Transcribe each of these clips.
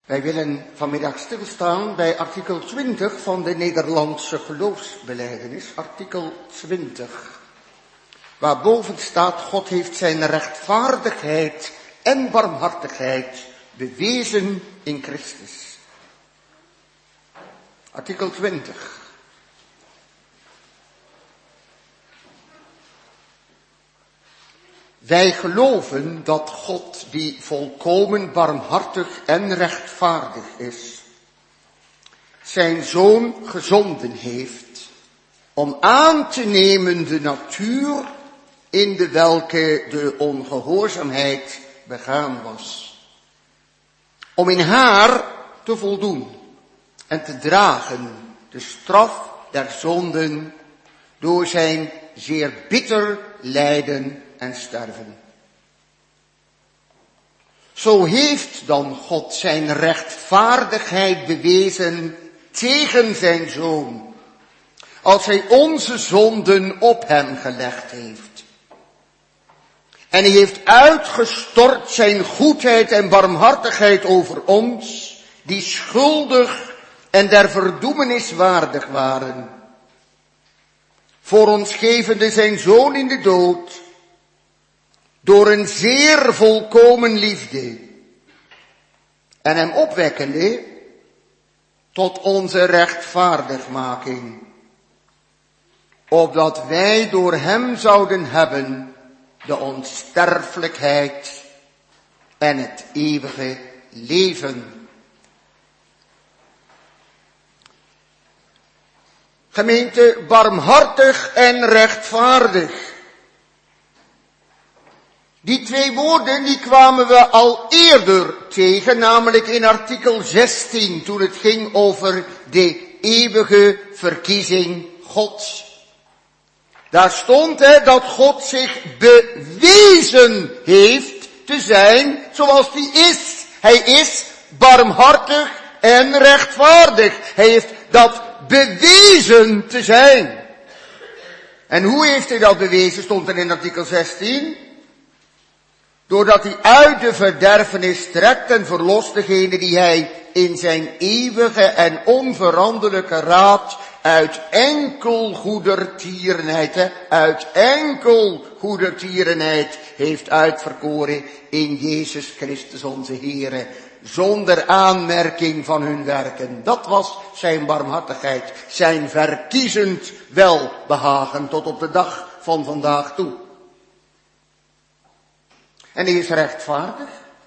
Wij willen vanmiddag stilstaan bij artikel 20 van de Nederlandse geloofsbelijdenis, artikel 20. Waarboven staat: God heeft zijn rechtvaardigheid en barmhartigheid bewezen in Christus. Artikel 20. Wij geloven dat God, die volkomen barmhartig en rechtvaardig is, zijn Zoon gezonden heeft om aan te nemen de natuur in de welke de ongehoorzaamheid begaan was. Om in haar te voldoen en te dragen de straf der zonden door zijn zeer bitter lijden en sterven. Zo heeft dan God zijn rechtvaardigheid bewezen tegen zijn Zoon, als hij onze zonden op hem gelegd heeft. En hij heeft uitgestort zijn goedheid en barmhartigheid over ons, die schuldig en der verdoemenis waardig waren. Voor ons gevende zijn Zoon in de dood, door een zeer volkomen liefde, en hem opwekkende tot onze rechtvaardigmaking, opdat wij door hem zouden hebben de onsterfelijkheid en het eeuwige leven. Gemeente, barmhartig en rechtvaardig. Die twee woorden die kwamen we al eerder tegen, namelijk in artikel 16, toen het ging over de eeuwige verkiezing Gods. Daar stond dat God zich bewezen heeft te zijn zoals hij is. Hij is barmhartig en rechtvaardig. Hij heeft dat bewezen te zijn. En hoe heeft hij dat bewezen, stond er in artikel 16? Doordat hij uit de verderfenis trekt en verlost degene die hij in zijn eeuwige en onveranderlijke raad uit enkel goedertierenheid heeft uitverkoren in Jezus Christus onze Heere, zonder aanmerking van hun werken. Dat was zijn barmhartigheid, zijn verkiezend welbehagen tot op de dag van vandaag toe. En hij is rechtvaardig,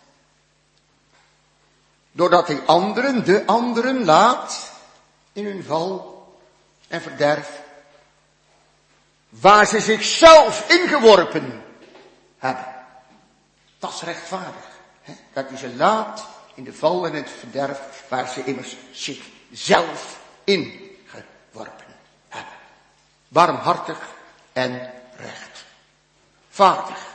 doordat hij de anderen laat in hun val en verderf, waar ze zichzelf ingeworpen hebben. Dat is rechtvaardig. Dat hij ze laat in de val en het verderf, waar ze immers zichzelf ingeworpen hebben. Barmhartig en rechtvaardig.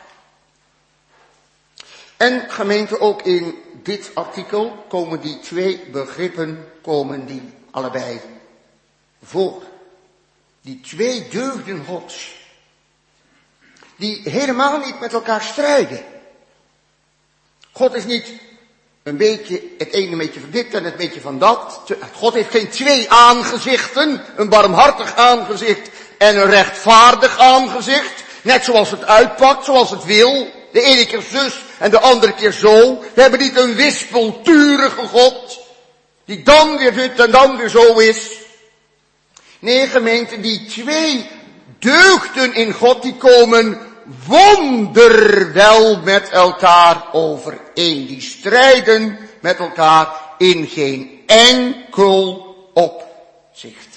En gemeente, ook in dit artikel komen die twee begrippen, allebei voor. Die twee deugden Gods, die helemaal niet met elkaar strijden. God is niet een beetje, het ene beetje van dit en het beetje van dat. God heeft geen twee aangezichten, een barmhartig aangezicht en een rechtvaardig aangezicht. Net zoals het uitpakt, zoals het wil. De ene keer zus en de andere keer zo. We hebben niet een wispelturige God, die dan weer dit en dan weer zo is. Nee, gemeente, die twee deugden in God, die komen wonderwel met elkaar overeen. Die strijden met elkaar in geen enkel opzicht.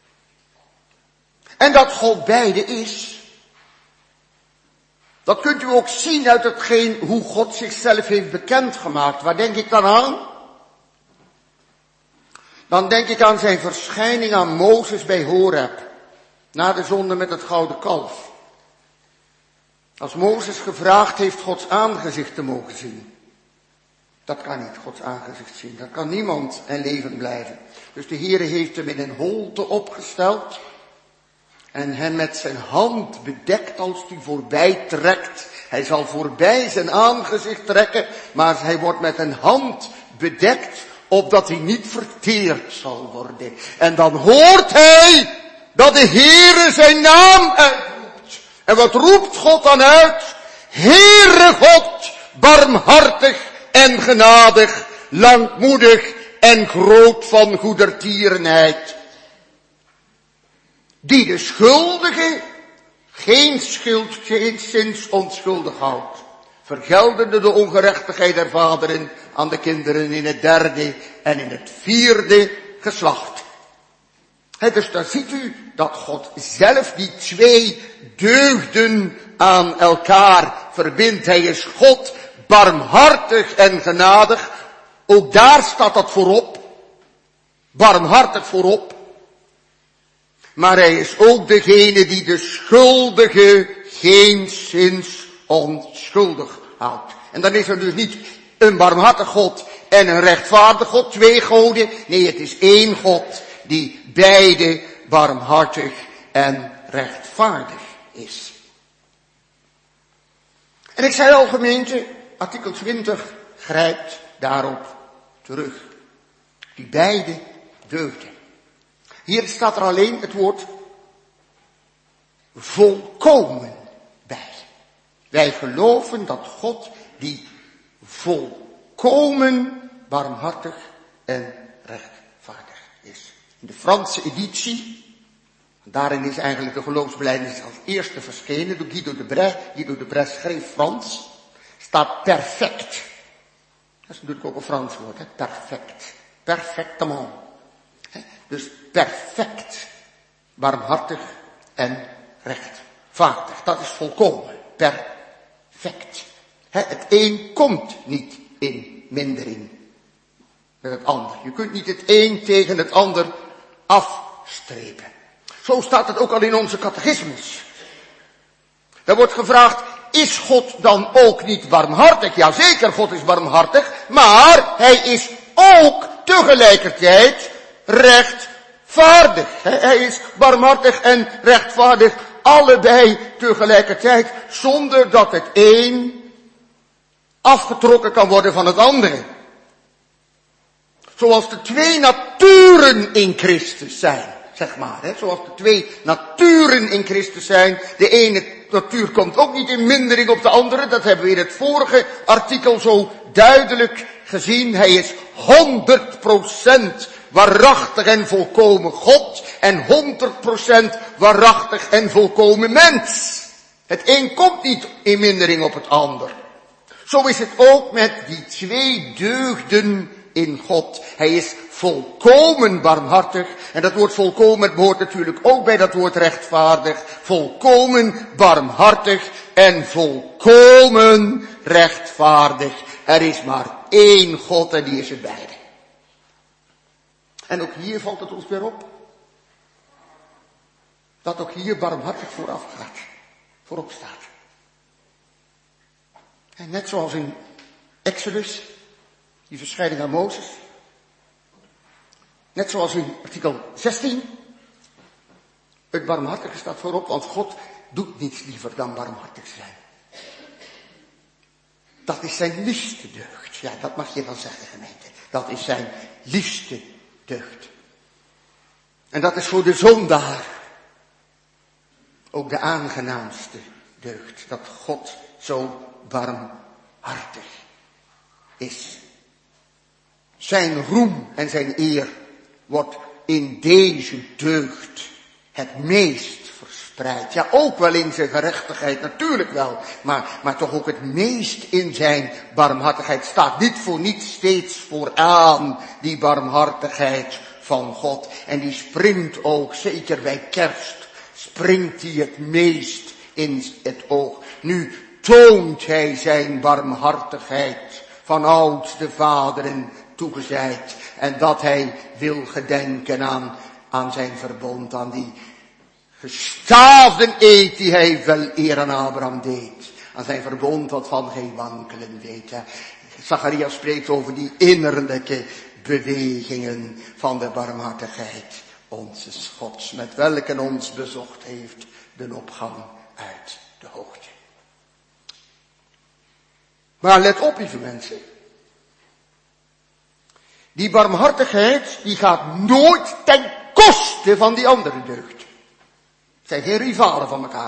En dat God beide is, dat kunt u ook zien uit hoe God zichzelf heeft bekendgemaakt. Waar denk ik dan aan? Dan denk ik aan zijn verschijning aan Mozes bij Horeb, na de zonde met het gouden kalf. Als Mozes gevraagd heeft Gods aangezicht te mogen zien. Dat kan niet, Gods aangezicht zien. Dat kan niemand en leven blijven. Dus de Heere heeft hem in een holte opgesteld en hem met zijn hand bedekt als hij voorbij trekt. Hij zal voorbij zijn aangezicht trekken, maar hij wordt met een hand bedekt, opdat hij niet verteerd zal worden. En dan hoort hij dat de Heere zijn naam uitroept. En wat roept God dan uit? Heere God, barmhartig en genadig, langmoedig en groot van goedertierenheid. Die de schuldige geen schuldzinns onschuldig houdt. Vergeldende de ongerechtigheid der vaderen aan de kinderen in het 3e en in het 4e geslacht. Dus dan ziet u dat God zelf die 2 deugden aan elkaar verbindt. Hij is God, barmhartig en genadig. Ook daar staat dat voorop. Barmhartig voorop. Maar hij is ook degene die de schuldige geenszins onschuldig houdt. En dan is er dus niet een barmhartig God en een rechtvaardig God, 2 goden. Nee, het is 1 God die beide barmhartig en rechtvaardig is. En ik zei al, gemeente, artikel 20 grijpt daarop terug. Die beide deugden. Hier staat er alleen het woord volkomen bij. Wij geloven dat God die volkomen barmhartig en rechtvaardig is. In de Franse editie, daarin is eigenlijk de geloofsbelijdenis als eerste verschenen door Guido de Brès. Guido de Brès schreef Frans, staat perfect. Dat is natuurlijk ook een Frans woord, hè? Perfect. Perfectement. Dus perfect, barmhartig en rechtvaardig. Dat is volkomen, perfect. Het een komt niet in mindering met het ander. Je kunt niet het een tegen het ander afstrepen. Zo staat het ook al in onze catechismus. Er wordt gevraagd, is God dan ook niet barmhartig? Jazeker, God is barmhartig, maar hij is ook tegelijkertijd rechtvaardig. Hij is barmhartig en rechtvaardig, allebei tegelijkertijd, zonder dat het een afgetrokken kan worden van het andere. Zoals de 2 naturen in Christus zijn, zeg maar. Zoals de 2 naturen in Christus zijn. De ene natuur komt ook niet in mindering op de andere. Dat hebben we in het vorige artikel zo duidelijk gezien. Hij is 100% waarachtig en volkomen God en 100% waarachtig en volkomen mens. Het een komt niet in mindering op het ander. Zo is het ook met die 2 deugden in God. Hij is volkomen barmhartig. En dat woord volkomen behoort natuurlijk ook bij dat woord rechtvaardig. Volkomen barmhartig en volkomen rechtvaardig. Er is maar 1 God en die is het beide. En ook hier valt het ons weer op. Dat ook hier barmhartig voorop staat. En net zoals in Exodus, die verschijning aan Mozes. Net zoals in artikel 16. Het barmhartige staat voorop, want God doet niets liever dan barmhartig zijn. Dat is zijn liefste deugd. Ja, dat mag je wel zeggen, gemeente. Dat is zijn liefste deugd. En dat is voor de zondaar ook de aangenaamste deugd. Dat God zo barmhartig is. Zijn roem en zijn eer wordt in deze deugd het meest verspreid. Ja, ook wel in zijn gerechtigheid, natuurlijk wel. Maar toch ook het meest in zijn barmhartigheid. Staat niet voor niets steeds vooraan, die barmhartigheid van God. En die springt ook, zeker bij kerst, springt hij het meest in het oog. Nu toont hij zijn barmhartigheid van ouds de vaderen toegezeid. En dat hij wil gedenken aan zijn verbond, aan die gestaafden eed die hij wel eer aan Abraham deed. Aan zijn verbond wat van geen wankelen weet. Zacharias spreekt over die innerlijke bewegingen van de barmhartigheid onzes Gods, met welke ons bezocht heeft de opgang uit de hoogte. Maar let op, lieve mensen. Die barmhartigheid, die gaat nooit ten koste van die andere deugd. Het zijn geen rivalen van elkaar.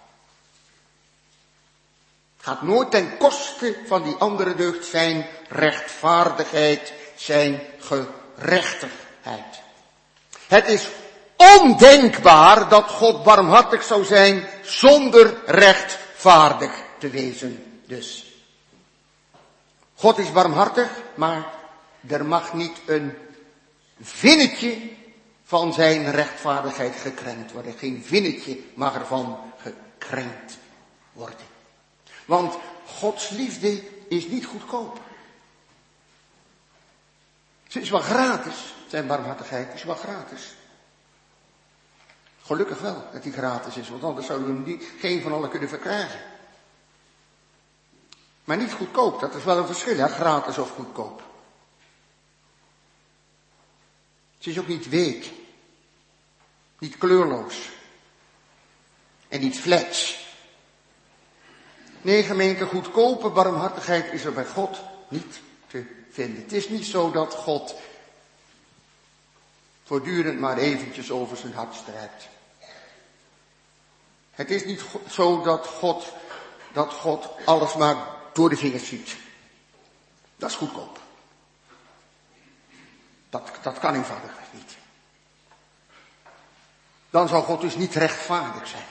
Het gaat nooit ten koste van die andere deugd, zijn rechtvaardigheid, zijn gerechtigheid. Het is ondenkbaar dat God barmhartig zou zijn zonder rechtvaardig te wezen dus. God is barmhartig, maar er mag niet een vinnetje van zijn rechtvaardigheid gekrenkt worden. Geen vinnetje mag ervan gekrenkt worden. Want Gods liefde is niet goedkoop. Ze is wel gratis, zijn barmhartigheid is wel gratis. Gelukkig wel dat die gratis is, want anders zouden we hem geen van allen kunnen verkrijgen. Maar niet goedkoop, dat is wel een verschil, hè? Gratis of goedkoop. Ze is ook niet week, niet kleurloos en niet flats. Nee, gemeente, goedkope barmhartigheid is er bij God niet te vinden. Het is niet zo dat God voortdurend maar eventjes over zijn hart strijkt. Het is niet zo dat God alles maar door de vingers ziet. Dat is goedkoop. Dat kan eenvoudigweg niet. Dan zou God dus niet rechtvaardig zijn.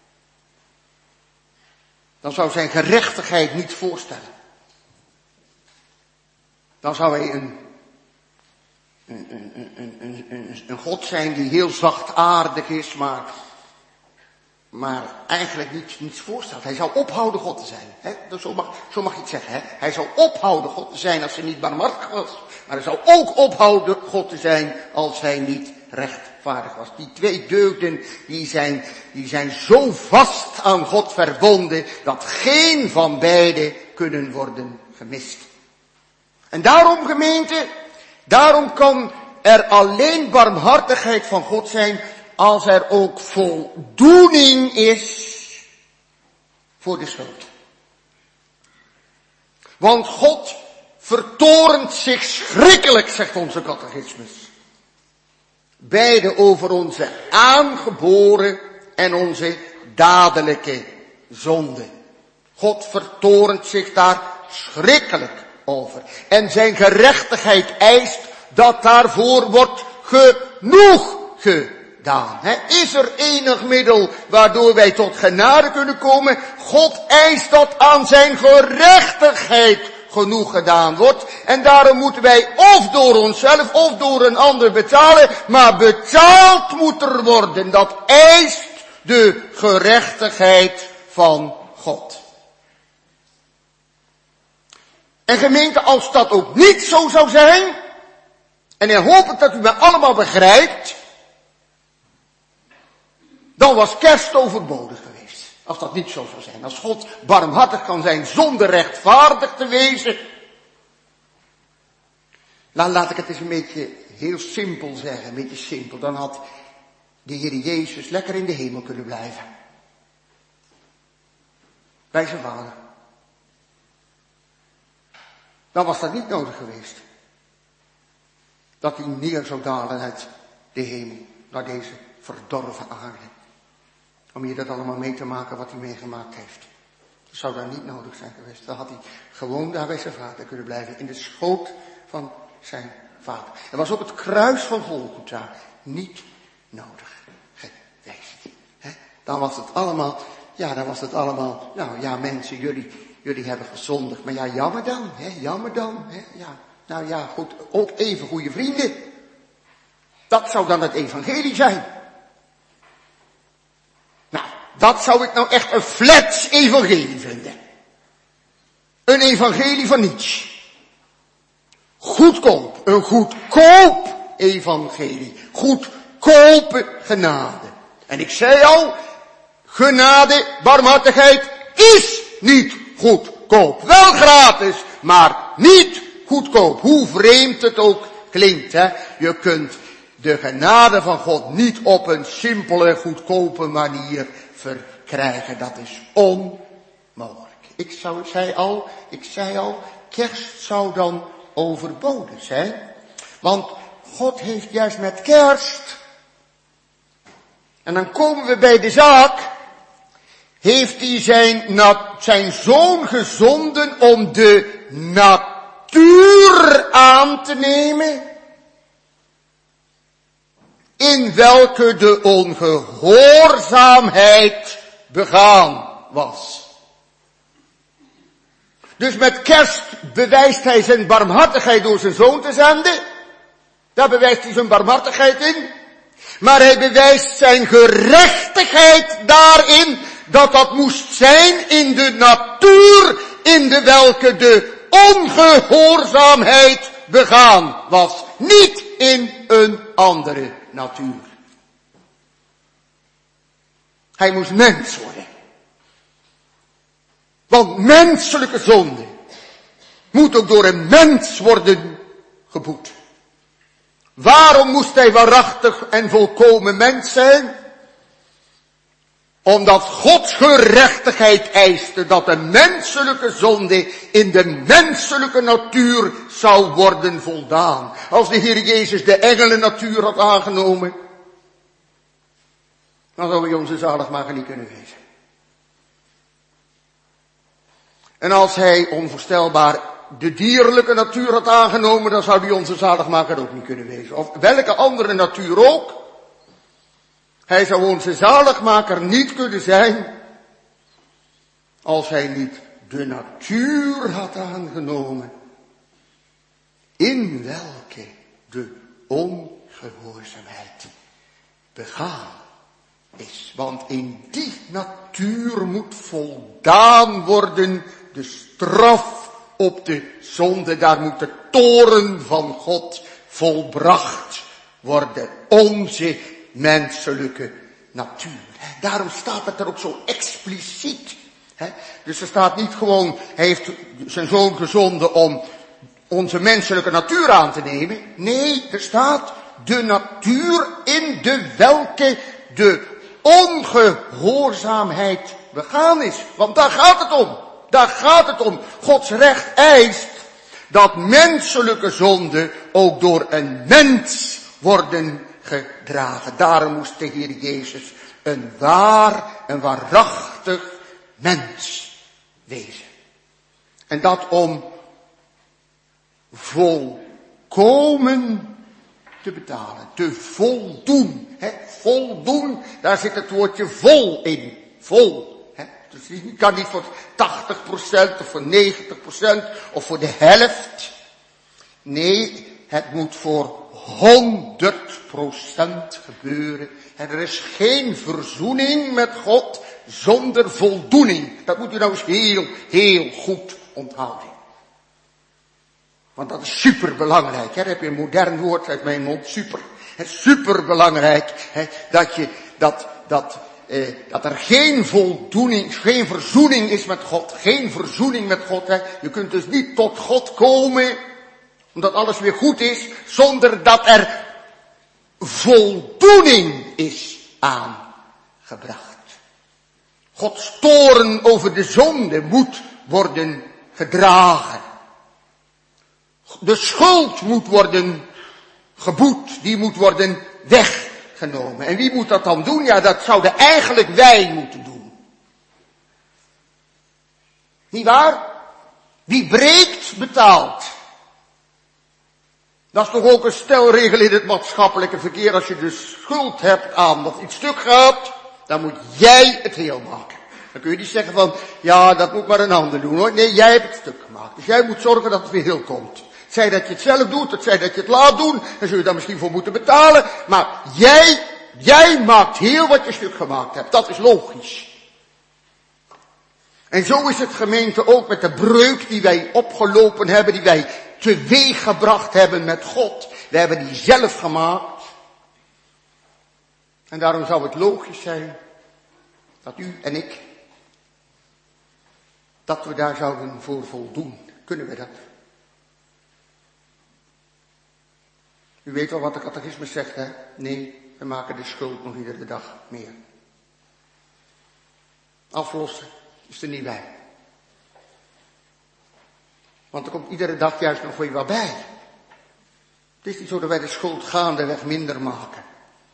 Dan zou zijn gerechtigheid niet voorstellen. Dan zou hij een God zijn die heel zachtaardig is, maar eigenlijk niets voorstelt. Hij zou ophouden God te zijn. Hè? Zo mag je het zeggen. Hè? Hij zou ophouden God te zijn als hij niet barmhartig was. Maar hij zou ook ophouden God te zijn als hij niet rechtvaardig was. Die twee deugden, die zijn zo vast aan God verbonden, dat geen van beide kunnen worden gemist. En daarom, gemeente, daarom kan er alleen barmhartigheid van God zijn als er ook voldoening is voor de schuld. Want God vertorent zich schrikkelijk, zegt onze catechismus. Beide over onze aangeboren en onze dadelijke zonde. God vertorent zich daar schrikkelijk over. En zijn gerechtigheid eist dat daarvoor wordt genoeg gedaan. Is er enig middel waardoor wij tot genade kunnen komen? God eist dat aan zijn gerechtigheid genoeg gedaan wordt. En daarom moeten wij of door onszelf of door een ander betalen. Maar betaald moet er worden. Dat eist de gerechtigheid van God. En gemeente, als dat ook niet zo zou zijn, en dan hoop ik dat u mij allemaal begrijpt, dan was kerst overbodig geweest. Als dat niet zo zou zijn. Als God barmhartig kan zijn zonder rechtvaardig te wezen. Nou, laat ik het eens een beetje heel simpel zeggen. Een beetje simpel. Dan had de Heer Jezus lekker in de hemel kunnen blijven. Bij zijn vader. Dan was dat niet nodig geweest. Dat hij neer zou dalen uit de hemel. Naar deze verdorven aarde. Om hier dat allemaal mee te maken wat hij meegemaakt heeft. Dat zou daar niet nodig zijn geweest. Dan had hij gewoon daar bij zijn vader kunnen blijven. In de schoot van zijn vader. Dat was op het kruis van Golgotha niet nodig geweest. Dan was het allemaal, nou ja mensen, jullie hebben gezondigd. Maar ja, jammer dan, jammer dan. Ja. Nou ja, goed, ook even goede vrienden. Dat zou dan het evangelie zijn. Nou, dat zou ik nou echt een flats evangelie vinden. Een evangelie van niets. Goedkoop, een goedkoop evangelie. Goedkope genade. En ik zei al, genade, barmhartigheid is niet goedkoop. Wel gratis, maar niet goedkoop. Hoe vreemd het ook klinkt, hè. Je kunt de genade van God niet op een simpele, goedkope manier verkrijgen. Dat is onmogelijk. Ik zei al, kerst zou dan overbodig zijn. Want God heeft juist met kerst, en dan komen we bij de zaak, heeft hij zijn zoon gezonden om de natuur aan te nemen, in welke de ongehoorzaamheid begaan was. Dus met kerst bewijst hij zijn barmhartigheid door zijn zoon te zenden. Daar bewijst hij zijn barmhartigheid in. Maar hij bewijst zijn gerechtigheid daarin, dat moest zijn in de natuur, in de welke de ongehoorzaamheid begaan was. Niet in een andere natuur. Hij moest mens worden. Want menselijke zonde moet ook door een mens worden geboet. Waarom moest hij waarachtig en volkomen mens zijn? Omdat Gods gerechtigheid eiste dat de menselijke zonde in de menselijke natuur zou worden voldaan. Als de Heer Jezus de engelennatuur had aangenomen, dan zou hij onze zaligmaker niet kunnen wezen. En als hij onvoorstelbaar de dierlijke natuur had aangenomen, dan zou hij onze zaligmaker ook niet kunnen wezen. Of welke andere natuur ook. Hij zou onze zaligmaker niet kunnen zijn, als hij niet de natuur had aangenomen, in welke de ongehoorzaamheid begaan is. Want in die natuur moet voldaan worden de straf op de zonde. Daar moet de toorn van God volbracht worden. Onze menselijke natuur. Daarom staat het er ook zo expliciet. Dus er staat niet gewoon, hij heeft zijn zoon gezonden om onze menselijke natuur aan te nemen. Nee, er staat de natuur in de welke de ongehoorzaamheid begaan is. Want daar gaat het om. Daar gaat het om. Gods recht eist dat menselijke zonde ook door een mens worden gedragen. Daarom moest de Heer Jezus een waarachtig mens wezen. En dat om volkomen te betalen. Te voldoen. Voldoen, daar zit het woordje vol in. Vol. Dus je kan niet voor 80% of voor 90% of voor de helft. Nee, het moet voor 100% gebeuren. En er is geen verzoening met God zonder voldoening. Dat moet u nou eens heel goed onthouden. Want dat is superbelangrijk. Daar heb je een modern woord uit mijn mond, super. Het is superbelangrijk dat er geen voldoening, geen verzoening is met God. Geen verzoening met God. Je kunt dus niet tot God komen, omdat alles weer goed is, zonder dat er voldoening is aangebracht. Gods toorn over de zonde moet worden gedragen. De schuld moet worden geboet, die moet worden weggenomen. En wie moet dat dan doen? Ja, dat zouden eigenlijk wij moeten doen. Niet waar? Wie breekt, betaalt. Dat is toch ook een stelregel in het maatschappelijke verkeer. Als je de schuld hebt aan dat iets stuk gaat, dan moet jij het heel maken. Dan kun je niet zeggen van, ja, dat moet maar een ander doen hoor. Nee, jij hebt het stuk gemaakt. Dus jij moet zorgen dat het weer heel komt. Zij dat je het zelf doet, het zij dat je het laat doen, dan zul je daar misschien voor moeten betalen. Maar jij maakt heel wat je stuk gemaakt hebt. Dat is logisch. En zo is het gemeente ook met de breuk die wij opgelopen hebben, die wij teweeg gebracht hebben met God. We hebben die zelf gemaakt. En daarom zou het logisch zijn dat u en ik, dat we daar zouden voor voldoen. Kunnen we dat? U weet wel wat de catechismus zegt, hè? Nee, we maken de schuld nog iedere dag meer. Aflossen is er niet bij. Want er komt iedere dag juist nog weer wat bij. Het is niet zo dat wij de schuld gaandeweg minder maken.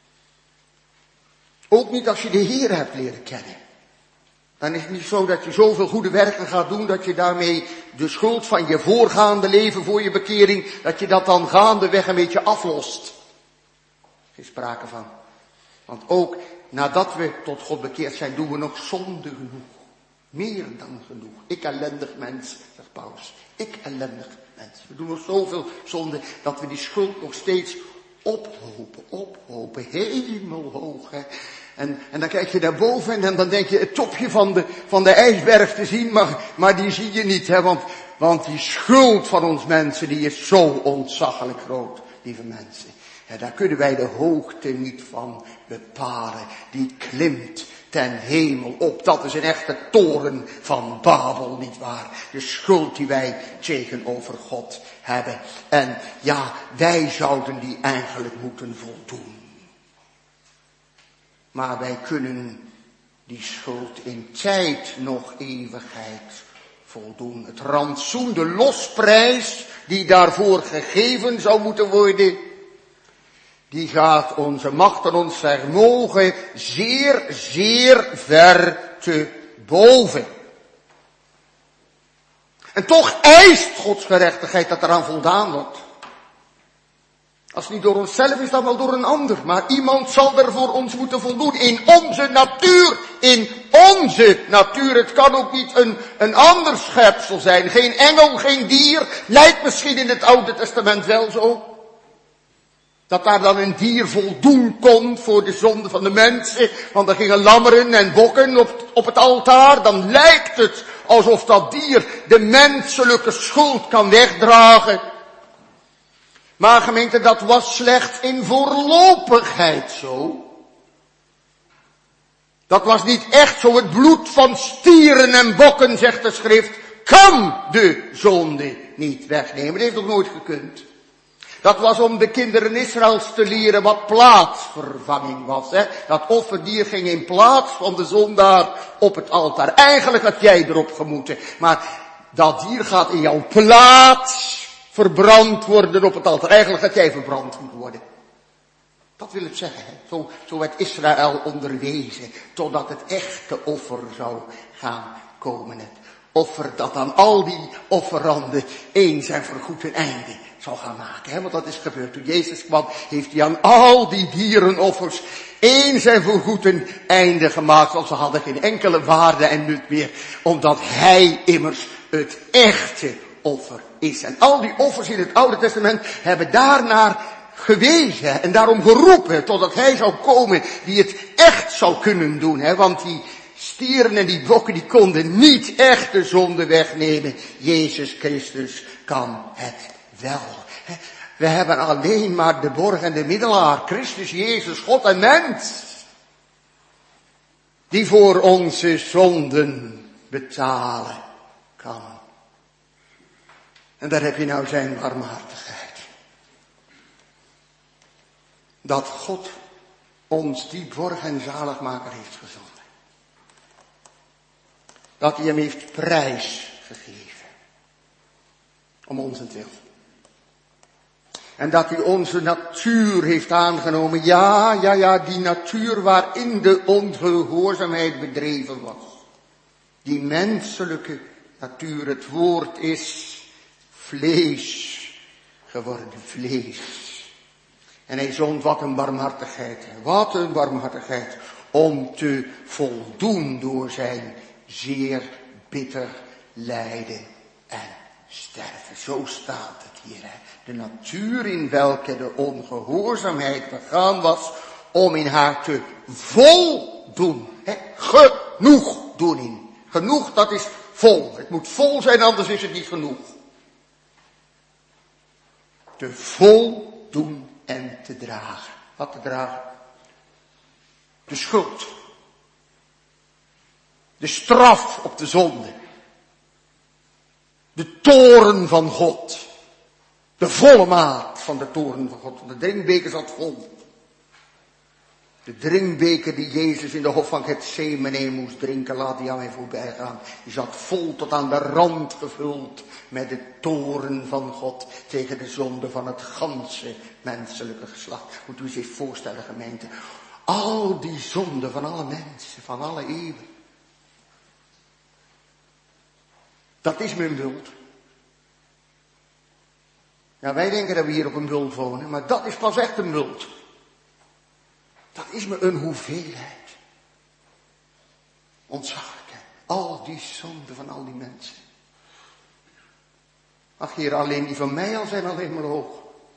Ook niet als je de Heer hebt leren kennen. Dan is het niet zo dat je zoveel goede werken gaat doen, dat je daarmee de schuld van je voorgaande leven voor je bekering, dat je dat dan gaandeweg een beetje aflost. Geen sprake van. Want ook nadat we tot God bekeerd zijn, doen we nog zonde genoeg. Meer dan genoeg. Ik ellendig mens, zegt Paulus. Ik ellendig mens. We doen nog zoveel zonde dat we die schuld nog steeds ophopen. Hemelhoog, hè. En dan kijk je naar boven en dan denk je het topje van de ijsberg te zien, maar die zie je niet, hè. Want die schuld van ons mensen, die is zo ontzaglijk groot, lieve mensen. Ja, daar kunnen wij de hoogte niet van bepalen. Die klimt ten hemel op. Dat is een echte toren van Babel, nietwaar? De schuld die wij tegenover God hebben. En ja, wij zouden die eigenlijk moeten voldoen. Maar wij kunnen die schuld in tijd nog eeuwigheid voldoen. Het rantsoen, de losprijs die daarvoor gegeven zou moeten worden, die gaat onze macht en ons vermogen zeer, zeer ver te boven. En toch eist Gods gerechtigheid dat eraan voldaan wordt. Als het niet door onszelf is, dan wel door een ander. Maar iemand zal er voor ons moeten voldoen. In onze natuur. Het kan ook niet een ander schepsel zijn. Geen engel, geen dier. Lijkt misschien in het Oude Testament wel zo. Dat daar dan een dier voldoen kon voor de zonde van de mensen. Want er gingen lammeren en bokken op het altaar. Dan lijkt het alsof dat dier de menselijke schuld kan wegdragen. Maar gemeente, dat was slechts in voorlopigheid zo. Dat was niet echt zo. Het bloed van stieren en bokken, zegt de schrift, kan de zonde niet wegnemen. Dat heeft nog nooit gekund. Dat was om de kinderen Israëls te leren wat plaatsvervanging was. Hè? Dat offerdier ging in plaats van de zondaar op het altaar. Eigenlijk had jij erop gemoeten. Maar dat dier gaat in jouw plaats verbrand worden op het altaar. Eigenlijk had jij verbrand moeten worden. Dat wil het zeggen. Hè? Zo werd Israël onderwezen. Totdat het echte offer zou gaan komen. Het offer dat aan al die offeranden eens en voorgoed een einde zou gaan maken. Hè? Want dat is gebeurd. Toen Jezus kwam, heeft hij aan al die dierenoffers eens en voorgoed een einde gemaakt. Want ze hadden geen enkele waarde en nut meer. Omdat hij immers het echte offer is. En al die offers in het Oude Testament hebben daarnaar gewezen en daarom geroepen totdat hij zou komen die het echt zou kunnen doen. Hè? Want die stieren en die bokken die konden niet echt de zonde wegnemen. Jezus Christus kan het wel. Hè? We hebben alleen maar de borg en de middelaar, Christus Jezus, God en mens, die voor onze zonden betalen kan. En daar heb je nou zijn barmhartigheid. Dat God ons die borg en zaligmaker heeft gezonden. Dat hij hem heeft prijs gegeven. Om onzentwil. En dat hij onze natuur heeft aangenomen. Ja, die natuur waarin de ongehoorzaamheid bedreven was. Die menselijke natuur, het woord is vlees geworden, vlees. En hij zond wat een barmhartigheid, om te voldoen door zijn zeer bitter lijden en sterven. Zo staat het hier. Hè. De natuur in welke de ongehoorzaamheid begaan was, om in haar te voldoen. Hè. Genoegdoening. Genoeg, dat is vol. Het moet vol zijn, anders is het niet genoeg. Te voldoen en te dragen. Wat te dragen? De schuld. De straf op de zonde. De toorn van God. De volle maat van de toorn van God. De drinkbeker zat vol. De drinkbeker die Jezus in de hof van Getsemane moest drinken, laat die aan mij voorbij gaan. Die zat vol tot aan de rand gevuld met de toorn van God tegen de zonde van het ganse menselijke geslacht. Moet u zich eens voorstellen, gemeente. Al die zonden van alle mensen, van alle eeuwen. Dat is mijn bult. Ja, wij denken dat we hier op een bult wonen, maar dat is pas echt een bult. Dat is me een hoeveelheid. Ontzaglijk, hè? Al die zonden van al die mensen. Ach, Heer, alleen die van mij al zijn alleen maar hoog.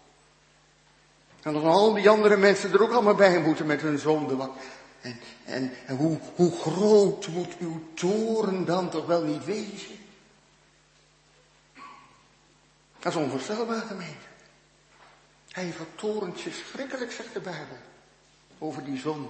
En dan al die andere mensen er ook allemaal bij moeten met hun zonde. En hoe groot moet uw toorn dan toch wel niet wezen? Dat is onvoorstelbaar, gemeente. Hij vertorent je schrikkelijk, zegt de Bijbel. Over die zonde.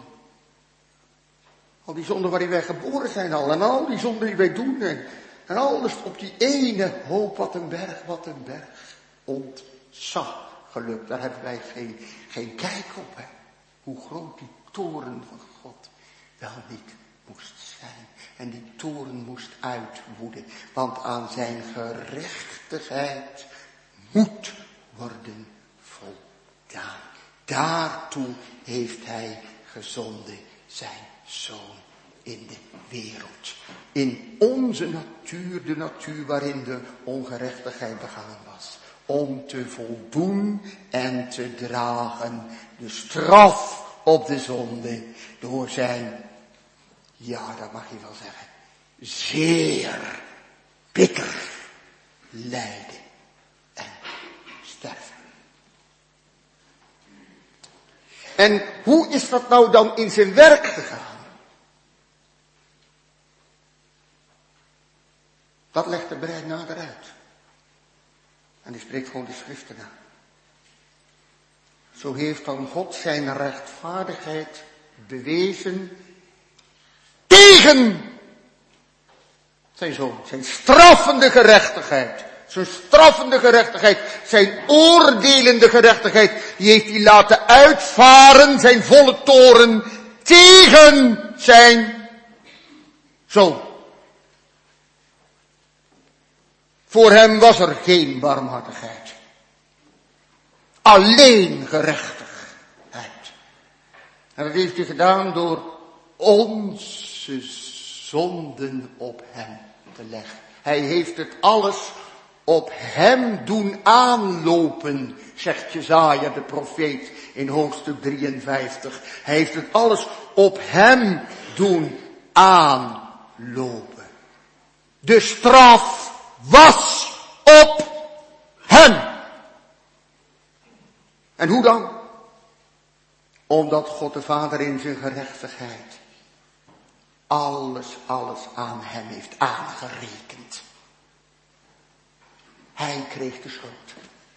Al die zonden waarin wij geboren zijn al. En al die zonden die wij doen. En alles op die ene hoop. Wat een berg, wat een berg. Ontzaglijk. Daar hebben wij geen kijk op. Hè. Hoe groot die toorn van God wel niet moest zijn. En die toorn moest uitwoeden. Want aan zijn gerechtigheid moet worden voldaan. Daartoe heeft hij gezonden zijn zoon in de wereld. In onze natuur, de natuur waarin de ongerechtigheid begaan was. Om te voldoen en te dragen de straf op de zonde door zijn, ja dat mag je wel zeggen, zeer bitter lijden en sterven. En hoe is dat nou dan in zijn werk gegaan? Dat legt de bereid nader uit. En die spreekt gewoon de schriften aan. Zo heeft dan God zijn rechtvaardigheid bewezen tegen zijn zoon. Zijn straffende gerechtigheid. Zijn straffende gerechtigheid. Zijn oordelende gerechtigheid. Die heeft hij laten uitvaren, zijn volle toorn, tegen zijn zoon. Voor hem was er geen barmhartigheid. Alleen gerechtigheid. En dat heeft hij gedaan door onze zonden op hem te leggen. Hij heeft het alles op hem doen aanlopen, zegt Jesaja de profeet in hoofdstuk 53. Hij heeft het alles op hem doen aanlopen. De straf was op hem. En hoe dan? Omdat God de Vader in zijn gerechtigheid alles aan hem heeft aangerekend. Hij kreeg de schuld.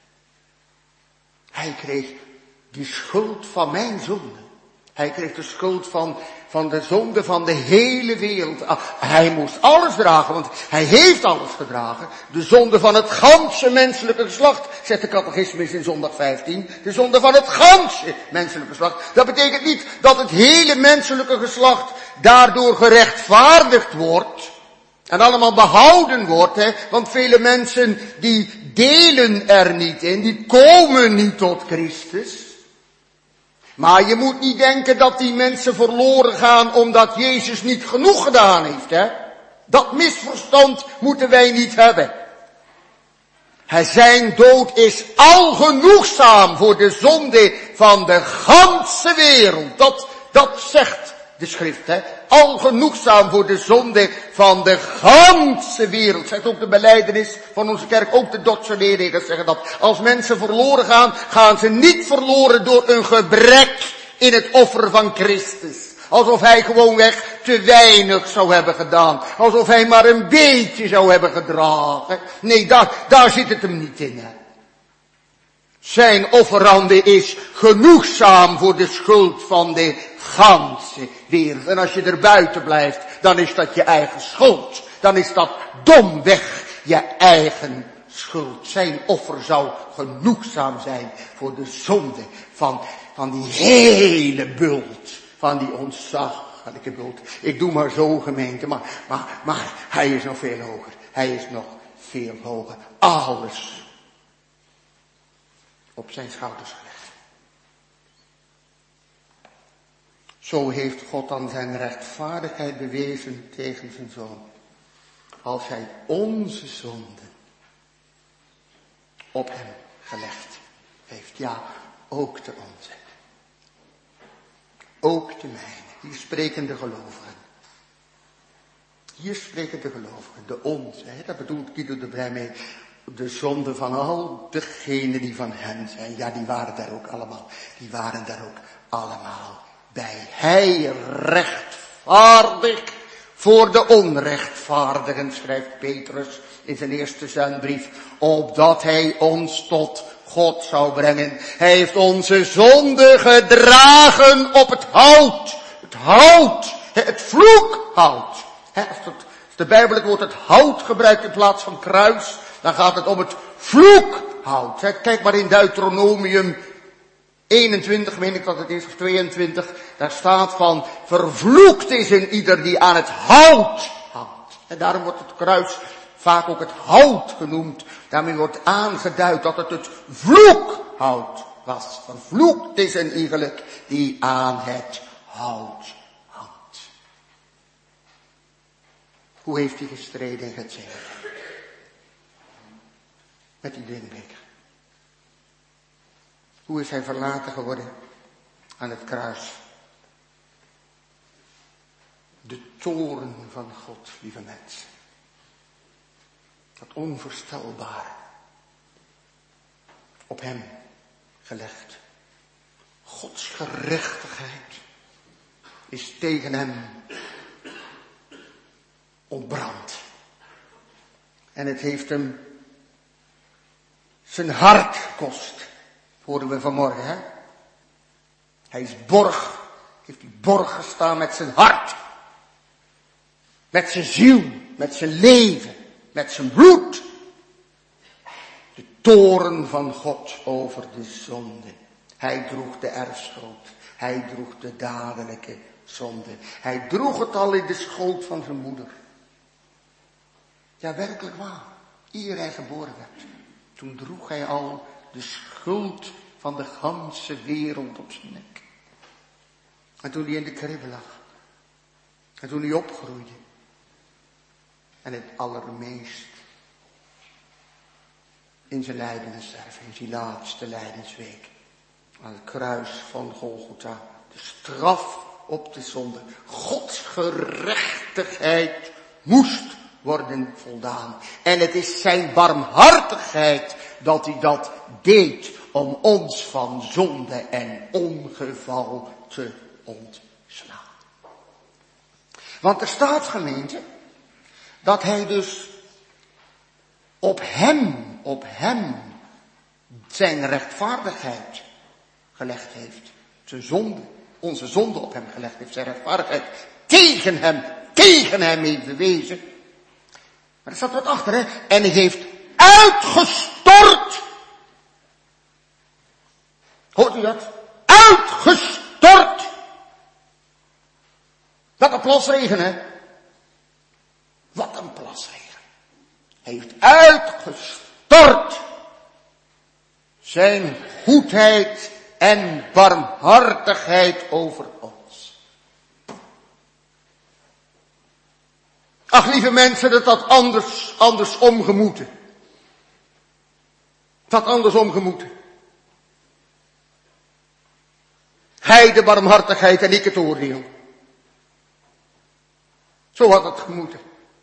Hij kreeg de schuld van mijn zonde. Hij kreeg de schuld van de zonde van de hele wereld. Hij moest alles dragen, want hij heeft alles gedragen. De zonde van het ganse menselijke geslacht, zegt de catechismus in zondag 15. De zonde van het ganse menselijke geslacht. Dat betekent niet dat het hele menselijke geslacht daardoor gerechtvaardigd wordt. En allemaal behouden wordt, hè. Want vele mensen die delen er niet in, die komen niet tot Christus. Maar je moet niet denken dat die mensen verloren gaan omdat Jezus niet genoeg gedaan heeft, hè. Dat misverstand moeten wij niet hebben. Zijn dood is algenoegzaam voor de zonde van de ganse wereld. Dat zegt de schrift, hè. Algenoegzaam voor de zonde van de ganse wereld. Zegt ook de belijdenis van onze kerk, ook de Dordtse leerregels zeggen dat. Als mensen verloren gaan, gaan ze niet verloren door een gebrek in het offer van Christus. Alsof hij gewoonweg te weinig zou hebben gedaan. Alsof hij maar een beetje zou hebben gedragen. Nee, daar zit het hem niet in, hè. Zijn offerande is genoegzaam voor de schuld van de ganse wereld. En als je er buiten blijft, dan is dat je eigen schuld. Dan is dat domweg je eigen schuld. Zijn offer zou genoegzaam zijn voor de zonde van die hele bult van die ontzaglijke dood. Ik doe maar zo, gemeente, maar hij is nog veel hoger. Hij is nog veel hoger. Alles op zijn schouders gelegd. Zo heeft God dan zijn rechtvaardigheid bewezen tegen zijn zoon. Als hij onze zonden op hem gelegd heeft. Ja, ook de onze. Ook de mijne. Hier spreken de gelovigen. Hier spreken de gelovigen. De onze. Daar bedoelt Guido de Brij mee. De zonde van al degenen die van hen zijn. Ja, die waren daar ook allemaal. Die waren daar ook allemaal bij. Hij rechtvaardig voor de onrechtvaardigen, schrijft Petrus in zijn eerste zendbrief, opdat hij ons tot God zou brengen. Hij heeft onze zonde gedragen op het hout. Het hout, het vloekhout. Als de Bijbel het woord het hout gebruikt in plaats van kruis, dan gaat het om het vloekhout. Kijk maar in Deuteronomium 21, meen ik dat het is, of 22, daar staat van, vervloekt is in ieder die aan het hout hangt. En daarom wordt het kruis vaak ook het hout genoemd. Daarmee wordt aangeduid dat het vloekhout was. Vervloekt is een iegelijk die aan het hout hangt. Hoe heeft hij gestreden in Getsemane? Met die drinkbeker. Hoe is hij verlaten geworden aan het kruis? De toorn van God, lieve mensen. Dat onvoorstelbare. Op hem gelegd. Gods gerechtigheid is tegen hem ontbrand. En het heeft hem zijn hart gekost. Hoorden we vanmorgen, hè? Hij is borg, heeft hij borg gestaan met zijn hart. Met zijn ziel, met zijn leven, met zijn bloed. De toorn van God over de zonde. Hij droeg de erfschuld. Hij droeg de dadelijke zonde. Hij droeg het al in de schoot van zijn moeder. Ja, werkelijk waar. Eer hij geboren werd. Toen droeg hij al de schuld van de ganse wereld op zijn nek. En toen hij in de kribbe lag. En toen hij opgroeide. En het allermeest in zijn lijden en sterven, in zijn laatste lijdensweek. Aan het kruis van Golgotha. De straf op de zonde. Gods gerechtigheid moest worden voldaan. En het is zijn barmhartigheid dat hij dat deed om ons van zonde en ongeval te ontslaan. Want er staat, gemeente, dat hij dus op hem zijn rechtvaardigheid gelegd heeft. Zijn zonde, onze zonde op hem gelegd heeft, zijn rechtvaardigheid tegen hem heeft bewezen. Maar er staat wat achter, hè. En hij heeft uitgestort. Hoort u dat? Uitgestort. Wat een plasregen, hè. Wat een plasregen. Hij heeft uitgestort. Zijn goedheid en barmhartigheid over ons. Ach, lieve mensen, dat had andersom gemoeten. Het had andersom gemoeten. Hij de barmhartigheid en ik het oordeel. Zo had het gemoeten.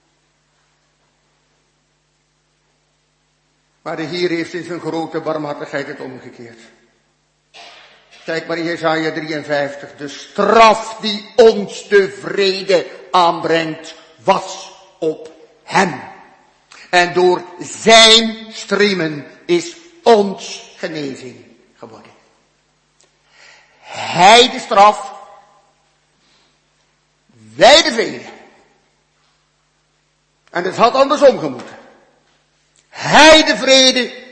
Maar de Heer heeft in zijn grote barmhartigheid het omgekeerd. Kijk maar in Jesaja 53. De straf die ons de vrede aanbrengt, was op hem. En door zijn striemen is ons genezing geworden. Hij de straf, wij de vrede. En het had andersom gemoeten. Hij de vrede,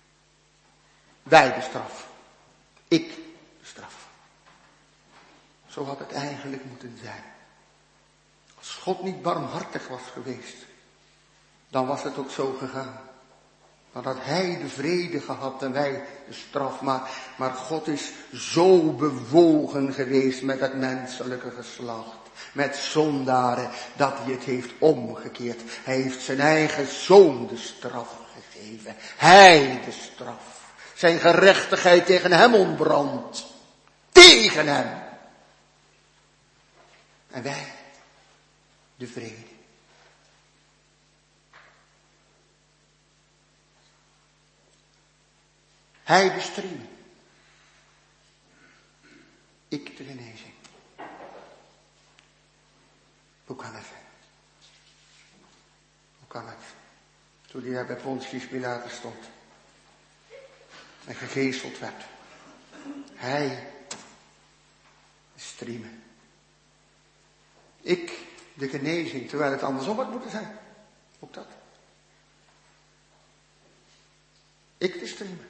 wij de straf. Ik de straf. Zo had het eigenlijk moeten zijn. Als God niet barmhartig was geweest, dan was het ook zo gegaan. Dan had hij de vrede gehad en wij de straf. Maar God is zo bewogen geweest met het menselijke geslacht. Met zondaren, dat hij het heeft omgekeerd. Hij heeft zijn eigen zoon de straf gegeven. Hij de straf. Zijn gerechtigheid tegen hem ontbrandt. Tegen hem. En wij de vrede. Hij de striemen. Ik de genezing. Hoe kan het? Hoe kan het? Toen hij daar bij Pontius Pilatus stond. En gegezeld werd. Hij de striemen. Ik de genezing. Terwijl het andersom had moeten zijn. Ook dat. Ik de striemen.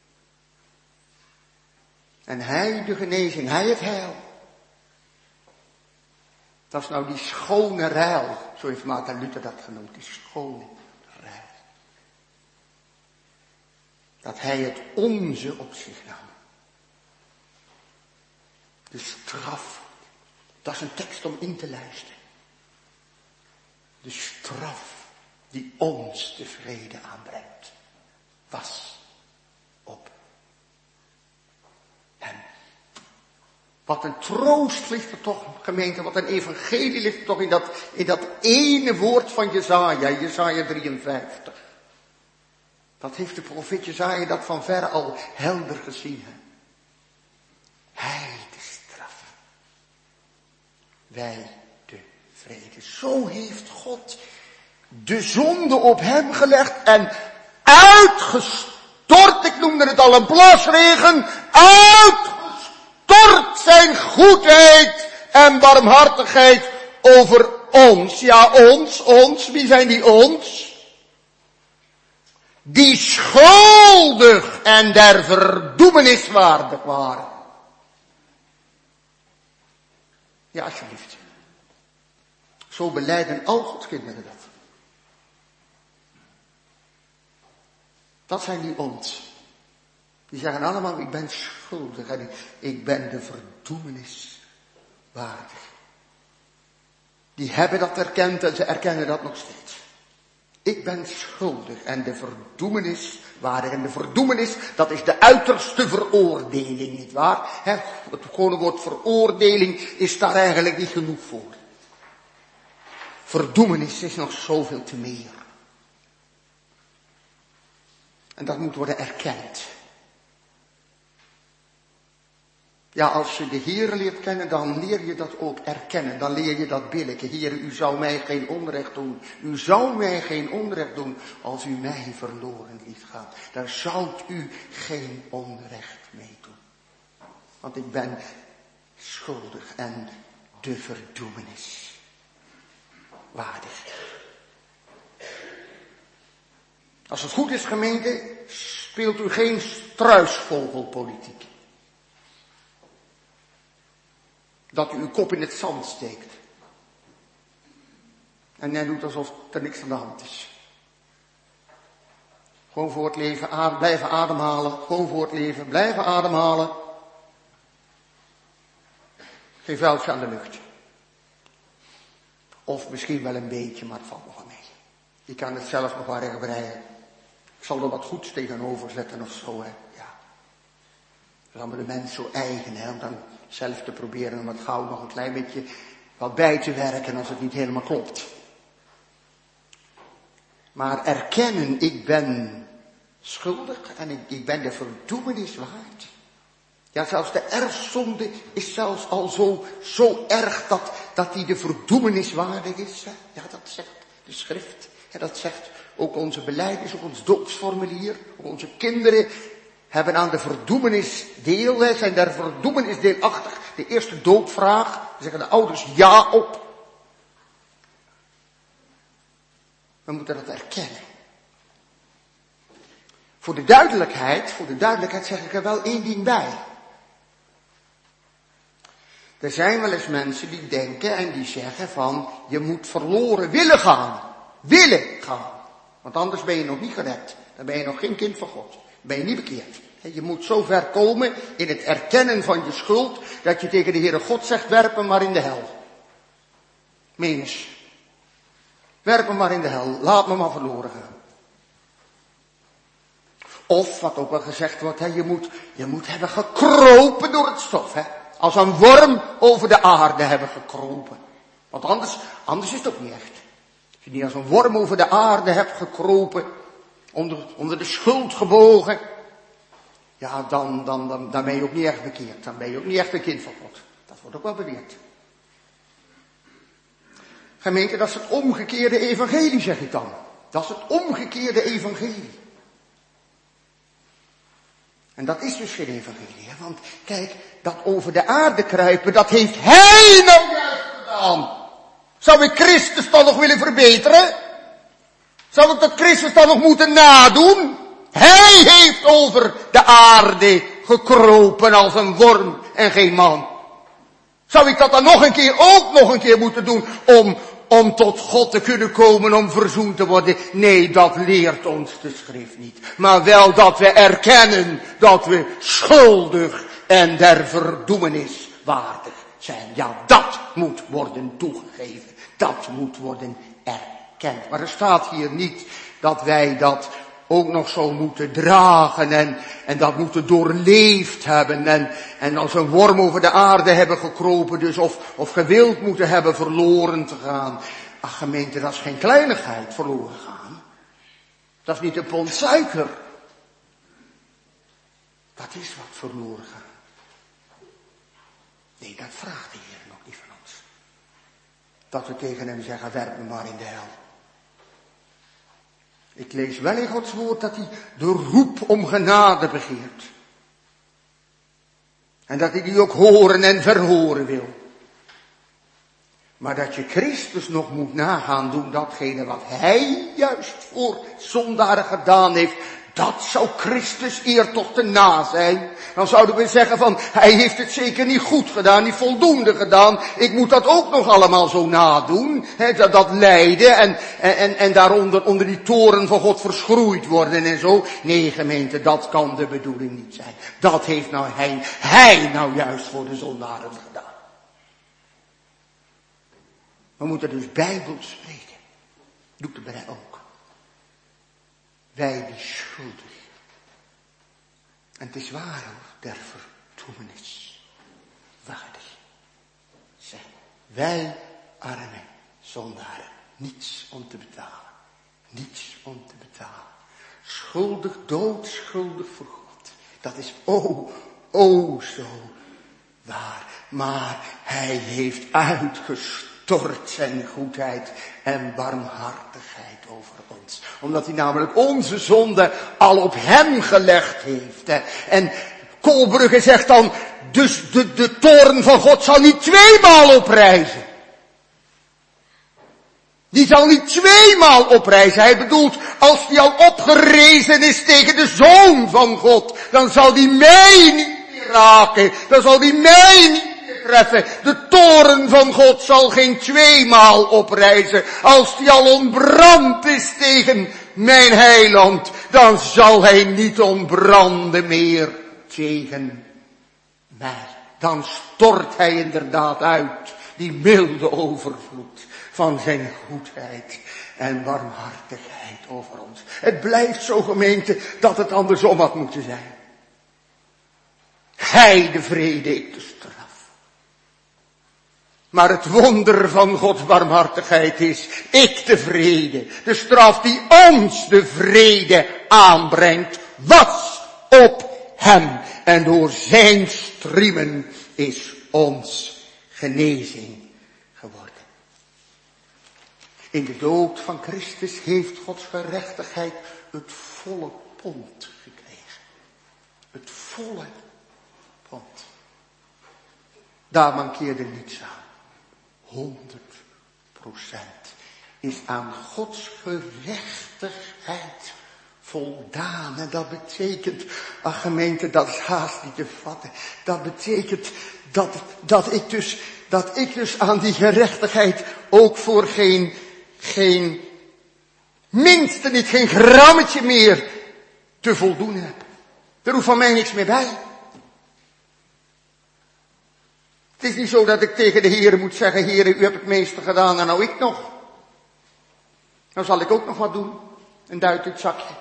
En hij de genezing, hij het heil. Dat is nou die schone ruil, zo heeft Maarten Luther dat genoemd, die schone ruil. Dat hij het onze op zich nam. De straf, dat is een tekst om in te luisteren. De straf die ons de vrede aanbrengt, was op hem. Wat een troost ligt er toch, gemeente, wat een evangelie ligt er toch in dat ene woord van Jesaja 53. Dat heeft de profeet Jesaja dat van ver al helder gezien. Hij de straf, wij de vrede. Zo heeft God de zonde op hem gelegd en uitgestort, ik noemde het al een plasregen, uitgestort zijn goedheid en barmhartigheid over ons. Ja, ons, wie zijn die ons? Die schuldig en der verdoemenis waardig waren. Ja, alsjeblieft. Zo belijden al Gods kinderen dat. Dat zijn die ons. Die zeggen allemaal, ik ben schuldig en ik ben de verdoemenis waardig. Die hebben dat erkend en ze erkennen dat nog steeds. Ik ben schuldig en de verdoemenis waardig. En de verdoemenis, dat is de uiterste veroordeling, nietwaar? Het gewone woord veroordeling is daar eigenlijk niet genoeg voor. Verdoemenis is nog zoveel te meer. En dat moet worden erkend. Ja, als je de Heer leert kennen, dan leer je dat ook erkennen. Dan leer je dat billijken. Heer, u zou mij geen onrecht doen. U zou mij geen onrecht doen als u mij verloren liet gaan. Daar zou u geen onrecht mee doen. Want ik ben schuldig en de verdoemenis waardig. Als het goed is, gemeente, speelt u geen struisvogelpolitiek. Dat u uw kop in het zand steekt. En jij doet alsof er niks aan de hand is. Gewoon voor het leven blijven ademhalen. Gewoon voor het leven blijven ademhalen. Geen vuiltje aan de lucht. Of misschien wel een beetje, maar het valt nog wel mee. Je kan het zelf nog wel rechtbreien. Ik zal er wat goeds tegenover zetten of zo, hè. Ja. Dat is allemaal de mens zo eigen, hè. Om dan zelf te proberen om het gauw nog een klein beetje wat bij te werken als het niet helemaal klopt. Maar erkennen, ik ben schuldig en ik ben de verdoemenis waard. Ja, zelfs de erfzonde is zelfs al zo erg dat die de verdoemenis waardig is. Hè? Ja, dat zegt de schrift. Ja, dat zegt ook onze belijdenis, ook ons doopsformulier. Ook onze kinderen hebben aan de verdoemenis deel. Hè, zijn daar verdoemenis deelachtig. De eerste doopvraag, zeggen de ouders ja op. We moeten dat erkennen. Voor de duidelijkheid zeg ik er wel één ding bij. Er zijn wel eens mensen die denken en die zeggen van, je moet verloren willen gaan. Willen gaan. Want anders ben je nog niet gered. Dan ben je nog geen kind van God. Dan ben je niet bekeerd. Je moet zo ver komen in het erkennen van je schuld, dat je tegen de Heere God zegt, werp hem maar in de hel. Meen eens. Werp hem maar in de hel. Laat me maar verloren gaan. Of, wat ook wel gezegd wordt, je moet hebben gekropen door het stof. Hè? Als een worm over de aarde hebben gekropen. Want anders is het ook niet echt. Als je niet als een worm over de aarde hebt gekropen, onder de schuld gebogen, ja, dan ben je ook niet echt bekeerd. Dan ben je ook niet echt een kind van God. Dat wordt ook wel beweerd. Gemeente, dat is het omgekeerde evangelie, zeg ik dan. Dat is het omgekeerde evangelie. En dat is dus geen evangelie, hè? Want kijk, dat over de aarde kruipen, dat heeft hij nou juist gedaan. Zou ik Christus dan nog willen verbeteren? Zou ik dat Christus dan nog moeten nadoen? Hij heeft over de aarde gekropen als een worm en geen man. Zou ik dat dan ook nog een keer moeten doen om tot God te kunnen komen, om verzoend te worden? Nee, dat leert ons de schrift niet. Maar wel dat we erkennen dat we schuldig en der verdoemenis waardig zijn. Ja, dat moet worden toegegeven. Dat moet worden erkend. Maar er staat hier niet dat wij dat ook nog zo moeten dragen en dat moeten doorleefd hebben en als een worm over de aarde hebben gekropen dus of gewild moeten hebben verloren te gaan. Ach gemeente, dat is geen kleinigheid, verloren gaan. Dat is niet een pond suiker. Dat is wat verloren gaan. Nee, dat vraagt de Heer nog niet van ons. Dat we tegen hem zeggen, werp me maar in de hel. Ik lees wel in Gods woord dat hij de roep om genade begeert. En dat hij die ook horen en verhoren wil. Maar dat je Christus nog moet nagaan doen datgene wat hij juist voor zondaren gedaan heeft. Dat zou Christus eer toch te na zijn. Dan zouden we zeggen van, hij heeft het zeker niet goed gedaan, niet voldoende gedaan. Ik moet dat ook nog allemaal zo nadoen. Dat lijden en daaronder onder die toren van God verschroeid worden en zo. Nee gemeente, dat kan de bedoeling niet zijn. Dat heeft nou hij nou juist voor de zondaren gedaan. We moeten dus Bijbels spreken. Doet de Bijbel ook. Wij die schuldig. En het is waar hoor, der verdoemenis waardig zijn. Wij arme zondaren. Niets om te betalen. Niets om te betalen. Schuldig, doodschuldig voor God. Dat is zo waar. Maar hij heeft uitgestort zijn goedheid en barmhartigheid over ons. Omdat hij namelijk onze zonde al op hem gelegd heeft. En Kolbrugge zegt dan, dus de toorn van God zal niet tweemaal oprijzen. Die zal niet tweemaal oprijzen. Hij bedoelt, als die al opgerezen is tegen de Zoon van God, dan zal die mij niet meer raken. Dan zal die mij niet treffen. De toren van God zal geen tweemaal oprijzen. Als die al ontbrand is tegen mijn heiland, dan zal hij niet ontbranden meer tegen mij. Dan stort hij inderdaad uit die milde overvloed van zijn goedheid en barmhartigheid over ons. Het blijft zo gemeente dat het andersom had moeten zijn. Hij de vrede, ik de straf. Maar het wonder van Gods barmhartigheid is, ik de vrede. De straf die ons de vrede aanbrengt, was op hem. En door zijn striemen is ons genezing geworden. In de dood van Christus heeft Gods gerechtigheid het volle pond gekregen. Het volle pond. Daar mankeerde niets aan. 100% is aan Gods gerechtigheid voldaan. En dat betekent, ach gemeente, dat is haast niet te vatten. Dat betekent dat ik dus aan die gerechtigheid ook voor geen minste niet, geen grammetje meer te voldoen heb. Er hoeft van mij niks meer bij. Het is niet zo dat ik tegen de Heer moet zeggen, Heer, u hebt het meeste gedaan en nou ik nog. Nou zal ik ook nog wat doen. Een duit in het zakje.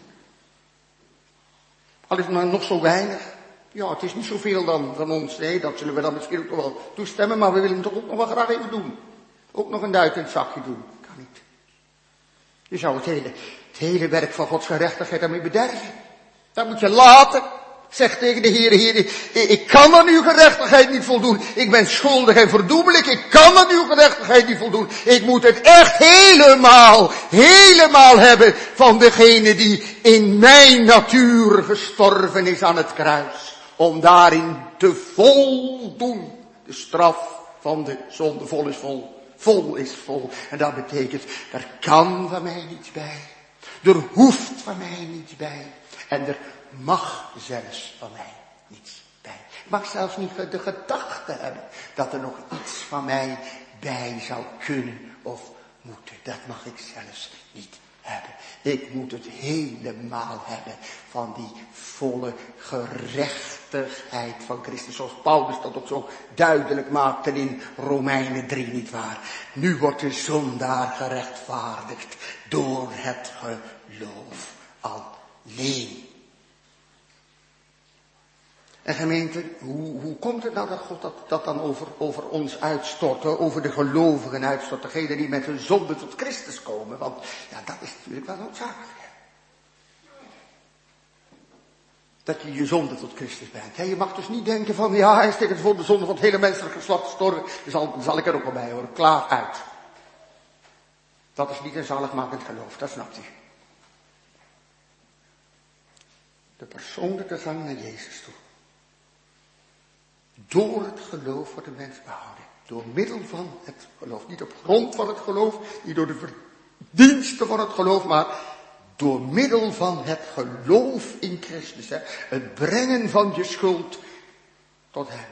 Al is het maar nog zo weinig. Ja, het is niet zoveel dan van ons. Nee, dat zullen we dan misschien ook nog wel toestemmen. Maar we willen het toch ook nog wel graag even doen. Ook nog een duit in het zakje doen. Kan niet. Je zou het hele werk van Gods gerechtigheid daarmee bederven. Dat moet je laten. Zeg tegen de Heer, Heer, ik kan aan uw gerechtigheid niet voldoen. Ik ben schuldig en verdoemelijk. Ik kan aan uw gerechtigheid niet voldoen. Ik moet het echt helemaal hebben van degene die in mijn natuur gestorven is aan het kruis. Om daarin te voldoen. De straf van de zonde vol is vol. Vol is vol. En dat betekent, er kan van mij niets bij. Er hoeft van mij niets bij. En er mag zelfs van mij niets bij. Ik mag zelfs niet de gedachte hebben dat er nog iets van mij bij zou kunnen of moeten. Dat mag ik zelfs niet hebben. Ik moet het helemaal hebben van die volle gerechtigheid van Christus. Zoals Paulus dat ook zo duidelijk maakte in Romeinen 3, nietwaar. Nu wordt de zondaar gerechtvaardigd door het geloof alleen. En gemeente, hoe komt het nou dat God dat dan over ons uitstort, over de gelovigen uitstort, degenen die met hun zonde tot Christus komen? Want ja, dat is natuurlijk wel noodzakelijk. Dat je zonde tot Christus bent. Je mag dus niet denken van, ja, hij is tegen de zonde van het hele menselijk geslacht gestorven. Dan zal ik er ook wel bij horen. Klaar uit. Dat is niet een zaligmakend geloof, dat snapt u. De persoonlijke gang naar Jezus toe. Door het geloof wordt de mens behouden. Door middel van het geloof. Niet op grond van het geloof, niet door de verdiensten van het geloof, maar door middel van het geloof in Christus. Het brengen van je schuld tot hem.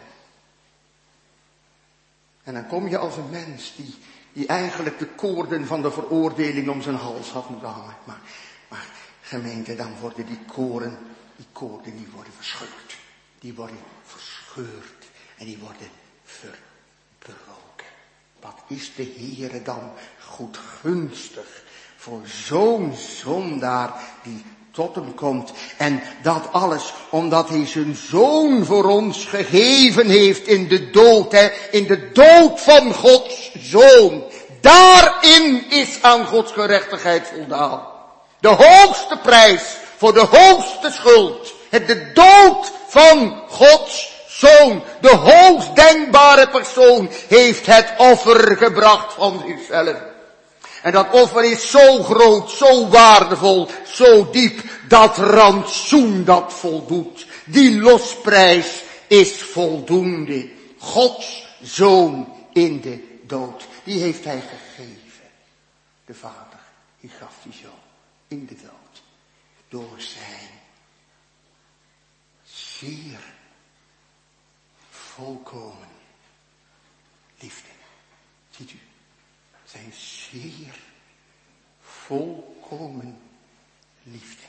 En dan kom je als een mens die eigenlijk de koorden van de veroordeling om zijn hals had moeten hangen. Maar gemeente, dan worden die koorden die worden verscheurd. Die worden verscheurd. En die worden verbroken. Wat is de Heere dan goedgunstig voor zo'n zondaar die tot hem komt. En dat alles omdat hij zijn zoon voor ons gegeven heeft in de dood. In de dood van Gods zoon. Daarin is aan Gods gerechtigheid voldaan. De hoogste prijs voor de hoogste schuld. De dood van Gods zoon, de hoogst denkbare persoon, heeft het offer gebracht van zichzelf. En dat offer is zo groot, zo waardevol, zo diep, dat rantsoen dat voldoet. Die losprijs is voldoende. Gods zoon in de dood, die heeft hij gegeven. De Vader, die gaf die zoon in de dood. Door zijn zeer volkomen liefde. Ziet u, zijn zeer volkomen liefde.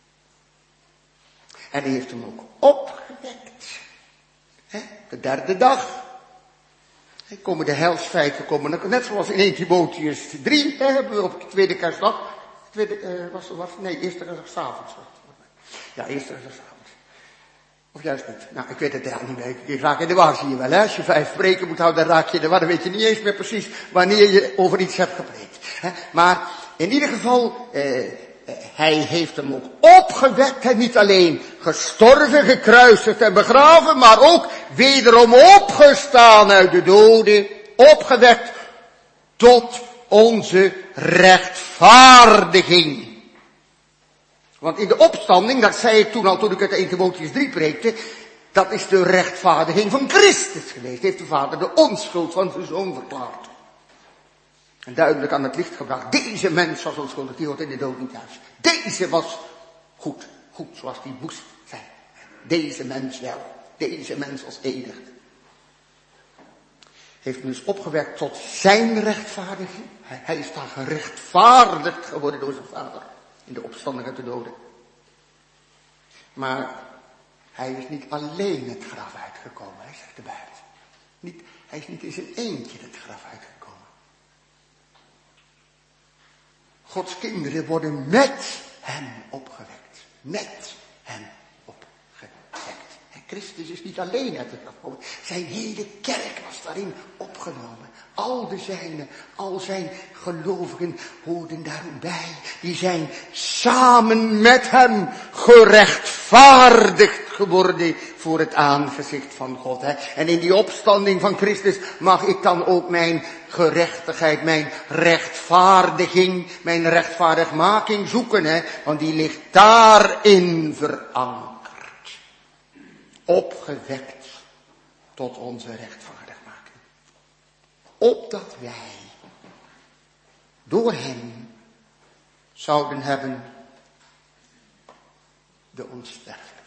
En hij heeft hem ook opgewekt. De derde dag. Komen de helsfeiten, net zoals in 1 Timotheus 3, hebben we op de tweede kerstdag. Eerste kerstdag 's avonds. Ja, eerste kerstdag 's avonds. Of juist niet. Nou, ik weet het eigenlijk niet meer. Ik raak in de war, zie je wel. Als je 5 preken moet houden, dan raak je in de war. Dan weet je niet eens meer precies wanneer je over iets hebt gepreekt. Maar in ieder geval, hij heeft hem ook opgewekt. En niet alleen gestorven, gekruisigd en begraven, maar ook wederom opgestaan uit de doden. Opgewekt tot onze rechtvaardiging. Want in de opstanding, dat zei ik toen al toen ik uit 1 Timotheus 3 preekte, dat is de rechtvaardiging van Christus geweest. Heeft de Vader de onschuld van zijn zoon verklaard. En duidelijk aan het licht gebracht. Deze mens was onschuldig, die hoort in de dood niet thuis. Deze was goed zoals die moest zijn. Deze mens wel, deze mens als enig. Heeft hem dus opgewekt tot zijn rechtvaardiging. Hij is daar gerechtvaardigd geworden door zijn vader in de opstanding uit de doden. Maar hij is niet alleen het graf uitgekomen, hij zegt de Bijbel. Hij is niet in zijn eentje het graf uitgekomen. Gods kinderen worden met hem opgewekt. Met hem opgewekt. Christus is niet alleen uit het graf gekomen. Zijn hele kerk was daarin opgenomen. Al de zijnen, al zijn gelovigen hoorden daarbij. Die zijn samen met hem gerechtvaardigd geworden voor het aangezicht van God. Hè. En in die opstanding van Christus mag ik dan ook mijn gerechtigheid, mijn rechtvaardiging, mijn rechtvaardigmaking zoeken. Hè. Want die ligt daarin verankerd. Opgewekt tot onze rechtvaardigmaking. Opdat wij door hem zouden hebben de onsterfelijkheid.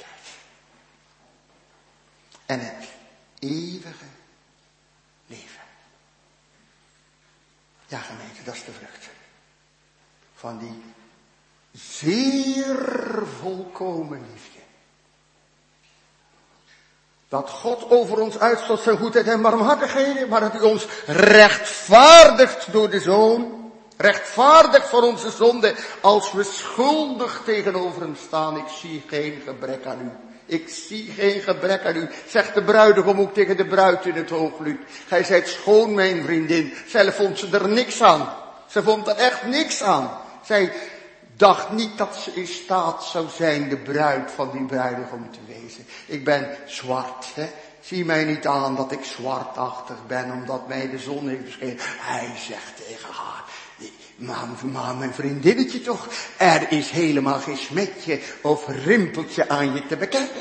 En het eeuwige leven. Ja, gemeente, dat is de vrucht. Van die zeer volkomen liefde. Dat God over ons uitstort zijn goedheid en barmhartigheden, maar dat hij ons rechtvaardigt door de Zoon. Rechtvaardigt voor onze zonde, als we schuldig tegenover hem staan. Ik zie geen gebrek aan u. Ik zie geen gebrek aan u, zegt de bruidegom ook tegen de bruid in het hooglied. Gij zijt schoon, mijn vriendin. Zelf vond ze er niks aan. Ze vond er echt niks aan. Zij dacht niet dat ze in staat zou zijn de bruid van die bruidegom te wezen. Ik ben zwart, hè. Zie mij niet aan dat ik zwartachtig ben, omdat mij de zon heeft beschenen. Hij zegt tegen haar, maar mijn vriendinnetje toch, er is helemaal geen smetje of rimpeltje aan je te bekennen.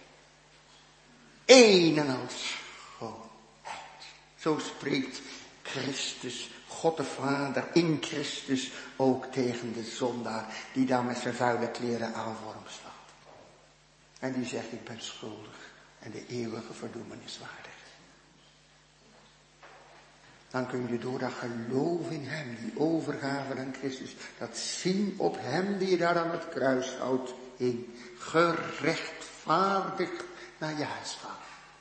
Een en al schoonheid. Zo spreekt Christus, God de Vader, in Christus ook tegen de zondaar, die daar met zijn vuile kleren aan voor hem staat. En die zegt, ik ben schuldig en de eeuwige verdoemenis waardig. Dan kun je door dat geloof in hem, die overgave aan Christus, dat zien op hem die je daar aan het kruis houdt, in gerechtvaardigd naar je huis gaat.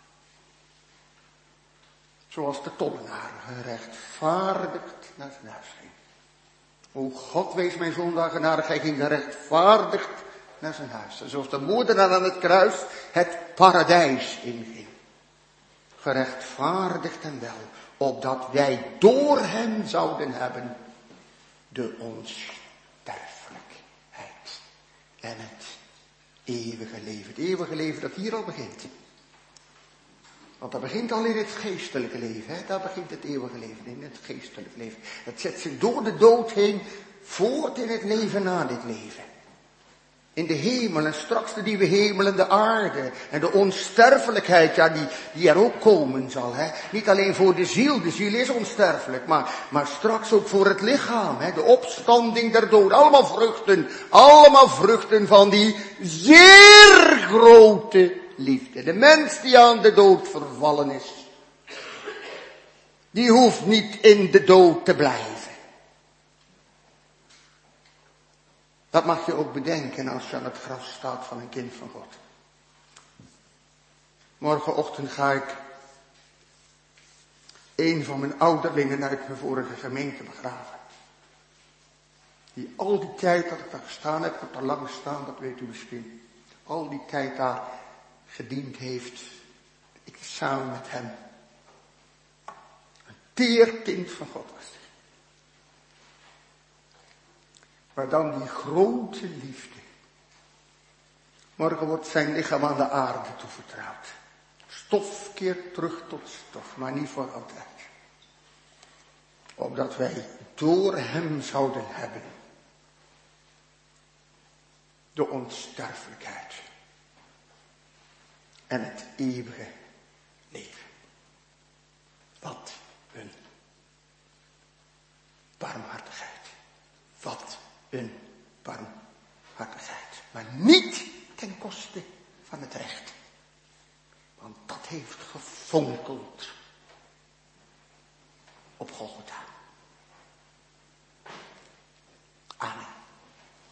Zoals de tollenaar gerechtvaardigd naar zijn huis ging. O God, wees mijn zondaar genadig, hij ging gerechtvaardigd naar zijn huis. En zoals de moordenaar aan het kruis het paradijs inging. Gerechtvaardigd en wel, opdat wij door hem zouden hebben de onsterfelijkheid en het eeuwige leven. Het eeuwige leven dat hier al begint. Want dat begint al in het geestelijke leven. Hè? Daar begint het eeuwige leven, in het geestelijke leven. Het zet zich door de dood heen voort in het leven na dit leven. In de hemel en straks de nieuwe hemel en de aarde. En de onsterfelijkheid, ja, die er ook komen zal. Hè? Niet alleen voor de ziel is onsterfelijk. Maar straks ook voor het lichaam. Hè? De opstanding der dood. Allemaal vruchten van die zeer grote liefde. De mens die aan de dood vervallen is. Die hoeft niet in de dood te blijven. Dat mag je ook bedenken als je aan het graf staat van een kind van God. Morgenochtend ga ik een van mijn ouderlingen uit mijn vorige gemeente begraven. Die al die tijd dat ik daar gestaan heb, ik heb daar lang gestaan, dat weet u misschien. Al die tijd daar gediend heeft, ik samen met hem. Een teer kind van God was. Maar dan die grote liefde. Morgen wordt zijn lichaam aan de aarde toevertrouwd. Stof keert terug tot stof, maar niet voor altijd. Opdat wij door hem zouden hebben de onsterfelijkheid en het eeuwige leven. Wat een barmhartigheid. Wat een barmhartigheid. Maar niet ten koste van het recht. Want dat heeft gefonkeld op Golgotha.